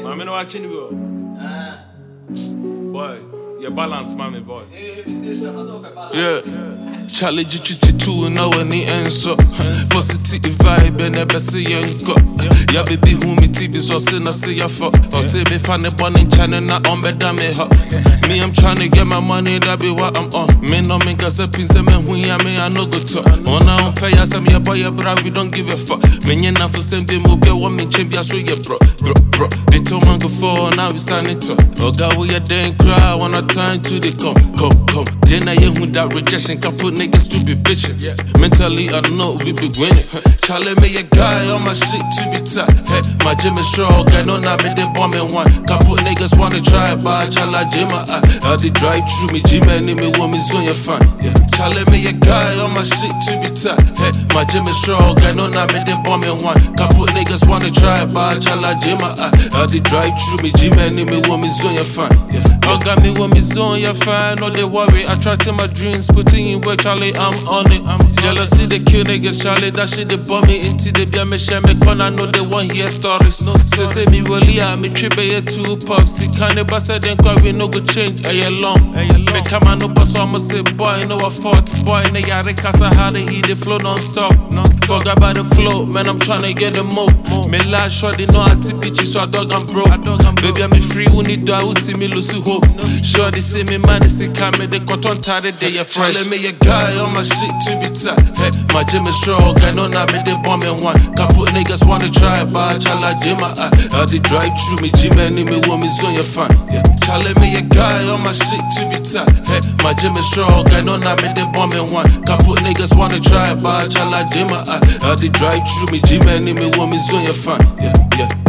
I'm not watching you. Boy, your balance, mommy boy. Yeah. Charlie G22 and now any answer. Positive vibe and never see you go. Yeah, baby, who me TV so sin I see ya fuck. Or say me find the bunny channel not on better me hot. Me, I'm trying to get my money, that be what I'm on. Me no make us a piece of me who ya me, I no go talk. On I don't pay us, I'm your boy, bro, we don't give a fuck. Me, you not for same day, move your woman, champion, so yeah, bro. They told man go for, now we standing tall. Oh, God, we a dang cry, when I time to the come. Then I hear who that rejection can put niggas to be bitching. Mentally, I know we be winning. Charlie, me a guy on my shit to be tight. Hey, my gym is strong, I know not me the bombing one. Can put niggas wanna try, but Charlie, gym, I did drive through me, G man, me want me zone, you're fine. Yeah, Charlie, me a guy on my shit to be tight. Hey, my gym is strong, I know not me the bombing one. Can put niggas wanna try, but Charlie, gym, I did drive through me, G man, me want me zone, you're fine. Yeah, I got me want me zone, you're fine. No, they worry, I try to my dreams, putting in work, Charlie, I'm on it. Jealousy, they kill niggas, Charlie, that shit, they bomb me into the beer, me share me con, I know they want hear stories. No, say me really, me trip a two puffs. See, can't ever say then cry, we no go change, long. Me come on up, so I'ma say, boy, no, I fought, boy, nigga, I casa how they heat the flow non-stop. Forgot about the flow, man, I'm tryna get the mo. Me last shot, they know I tip bitchy, so I dog, I'm broke. Baby, I'm free, who need to out to me, lose hope. Sure, they see me, man, they see come, they got on tired, they are fresh. Let me a guy on my shit to be tight. Hey, my gym is strong, I know not me, they bombing one. Can put niggas wanna try, but Charlie, gym, I did drive through me, G man, me want me zone, you're fine. Yeah, Charlie, me a guy on my shit to be tight. Hey, my gym is strong, I know not me, they bombing one. Can put niggas wanna try, but Charlie, gym, I did drive through me, G man, me want me zone, you're fine. Yeah.